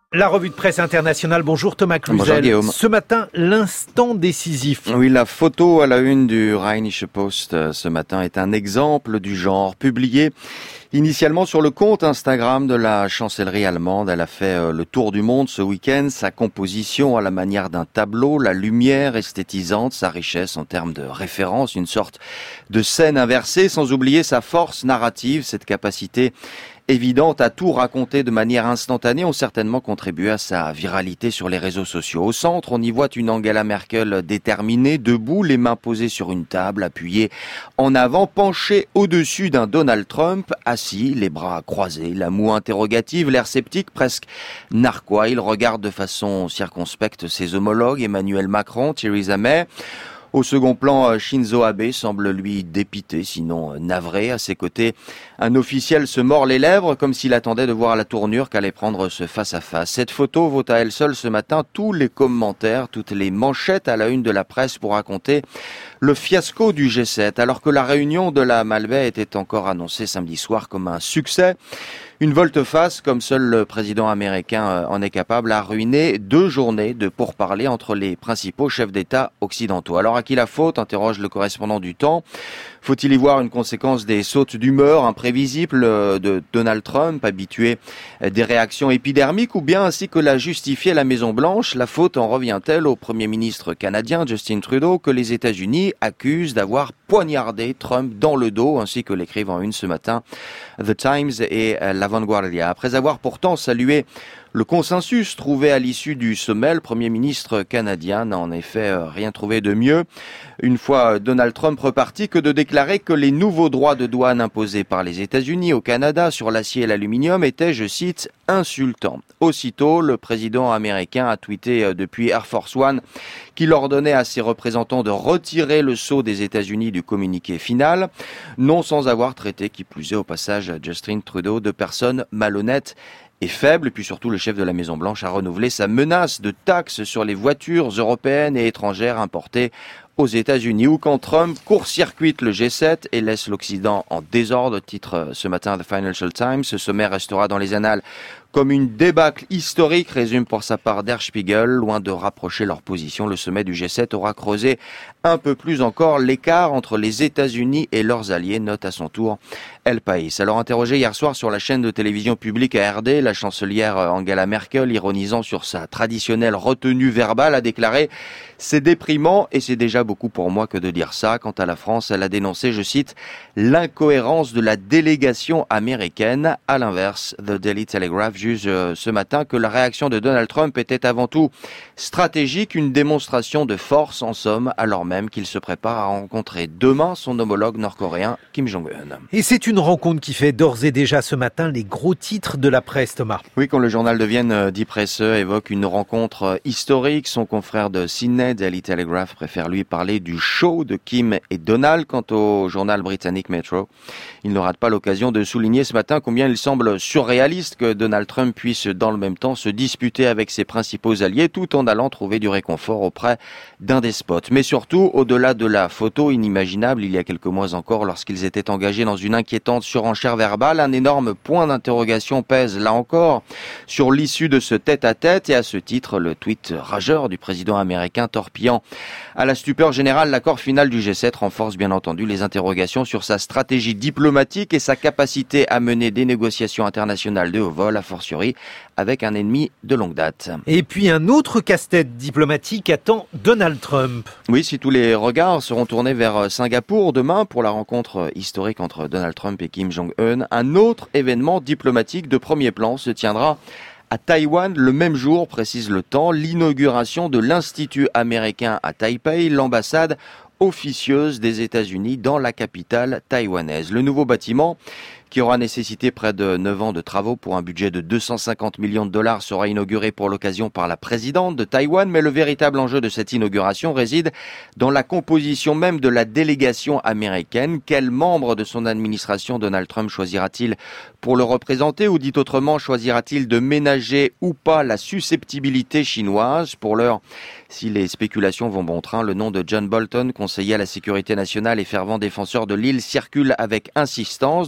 La revue de presse internationale, bonjour Thomas Cluzel. Bonjour Guillaume. Ce matin, l'instant décisif. Oui, la photo à la une du Rheinische Post ce matin est un exemple du genre. Publiée initialement sur le compte Instagram de la chancellerie allemande, elle a fait le tour du monde ce week-end. Sa composition à la manière d'un tableau, la lumière esthétisante, sa richesse en termes de référence, une sorte de scène inversée, sans oublier sa force narrative, cette capacité évidente à tout raconter de manière instantanée ont certainement contribué à sa viralité sur les réseaux sociaux. Au centre, on y voit une Angela Merkel déterminée, debout, les mains posées sur une table, appuyée en avant, penchée au-dessus d'un Donald Trump, assis, les bras croisés, la moue interrogative, l'air sceptique, presque narquois. Il regarde de façon circonspecte ses homologues, Emmanuel Macron, Theresa May. Au second plan, Shinzo Abe semble lui dépité, sinon navré. À ses côtés, un officiel se mord les lèvres comme s'il attendait de voir la tournure qu'allait prendre ce face-à-face. Cette photo vaut à elle seule ce matin tous les commentaires, toutes les manchettes à la une de la presse pour raconter le fiasco du G7. Alors que la réunion de la Malbaie était encore annoncée samedi soir comme un succès, une volte-face, comme seul le président américain en est capable, a ruiné 2 journées de pourparlers entre les principaux chefs d'État occidentaux. Alors à qui la faute, interroge le correspondant du Temps. Faut-il y voir une conséquence des sautes d'humeur imprévisibles de Donald Trump, habitué des réactions épidermiques, ou bien ainsi que l'a justifié la Maison-Blanche, la faute en revient-elle au Premier ministre canadien Justin Trudeau, que les États-Unis accusent d'avoir poignardé Trump dans le dos, ainsi que l'écrivent en une ce matin The Times et l'Avanguardia. Après avoir pourtant salué le consensus trouvé à l'issue du sommet, le Premier ministre canadien n'a en effet rien trouvé de mieux, une fois Donald Trump reparti, que de déclarer que les nouveaux droits de douane imposés par les États-Unis au Canada sur l'acier et l'aluminium étaient, je cite, insultants. Aussitôt, le président américain a tweeté depuis Air Force One qu'il ordonnait à ses représentants de retirer le sceau des États-Unis du communiqué final, non sans avoir traité, qui plus est au passage, Justin Trudeau de personne malhonnête et faible. Et puis surtout, le chef de la Maison-Blanche a renouvelé sa menace de taxes sur les voitures européennes et étrangères importées aux États-Unis, ou quand Trump court-circuite le G7 et laisse l'Occident en désordre, titre ce matin The Financial Times. Ce sommet restera dans les annales comme une débâcle historique, résume pour sa part Der Spiegel. Loin de rapprocher leur position, le sommet du G7 aura creusé un peu plus encore l'écart entre les États-Unis et leurs alliés, note à son tour El País. Alors interrogée hier soir sur la chaîne de télévision publique ARD, la chancelière Angela Merkel, ironisant sur sa traditionnelle retenue verbale, a déclaré « C'est déprimant et c'est déjà beaucoup pour moi que de dire ça ». Quant à la France, elle a dénoncé, je cite, « l'incohérence de la délégation américaine ». À l'inverse, The Daily Telegraph juge ce matin que la réaction de Donald Trump était avant tout stratégique, une démonstration de force en somme, alors même qu'il se prépare à rencontrer demain son homologue nord-coréen Kim Jong-un. Et c'est une rencontre qui fait d'ores et déjà ce matin les gros titres de la presse, Thomas. Oui, quand le journal de Vienne, Die Presse, évoque une rencontre historique, son confrère de Sydney, Daily Telegraph, préfère lui parler du show de Kim et Donald. Quant au journal britannique Metro, il ne rate pas l'occasion de souligner ce matin combien il semble surréaliste que Donald Trump puisse dans le même temps se disputer avec ses principaux alliés tout en allant trouver du réconfort auprès d'un despote. Mais surtout, au-delà de la photo inimaginable il y a quelques mois encore lorsqu'ils étaient engagés dans une inquiétante surenchère verbale, un énorme point d'interrogation pèse là encore sur l'issue de ce tête-à-tête, et à ce titre, le tweet rageur du président américain torpillant à la stupeur générale l'accord final du G7 renforce bien entendu les interrogations sur sa stratégie diplomatique et sa capacité à mener des négociations internationales de haut vol, a fortiori avec un ennemi de longue date. Et puis un autre casse-tête diplomatique attend Donald Trump. Oui, si tous les regards seront tournés vers Singapour demain pour la rencontre historique entre Donald Trump et Kim Jong-un, un autre événement diplomatique de premier plan se tiendra à Taïwan le même jour, précise le Temps, l'inauguration de l'Institut américain à Taipei, l'ambassade officieuse des États-Unis dans la capitale taïwanaise. Le nouveau bâtiment, qui aura nécessité près de 9 ans de travaux pour un budget de 250 millions de dollars, sera inauguré pour l'occasion par la présidente de Taïwan. Mais le véritable enjeu de cette inauguration réside dans la composition même de la délégation américaine. Quel membre de son administration Donald Trump choisira-t-il pour le représenter, ou dit autrement, choisira-t-il de ménager ou pas la susceptibilité chinoise? Pour l'heure, si les spéculations vont bon train, le nom de John Bolton, conseiller à la sécurité nationale et fervent défenseur de l'île, circule avec insistance. De son côté,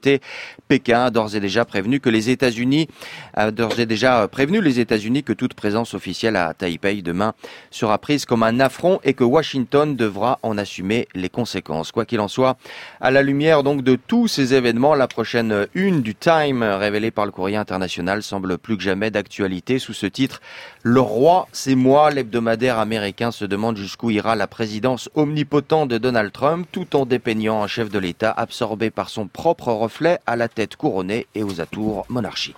côté, Pékin a d'ores et déjà prévenu les États-Unis que toute présence officielle à Taipei demain sera prise comme un affront et que Washington devra en assumer les conséquences. Quoi qu'il en soit, à la lumière donc de tous ces événements, la prochaine une du Time révélée par le Courrier international semble plus que jamais d'actualité sous ce titre. Le roi, c'est moi. L'hebdomadaire américain se demande jusqu'où ira la présidence omnipotente de Donald Trump tout en dépeignant un chef de l'État absorbé par son propre reflet à la tête couronnée et aux atours monarchiques.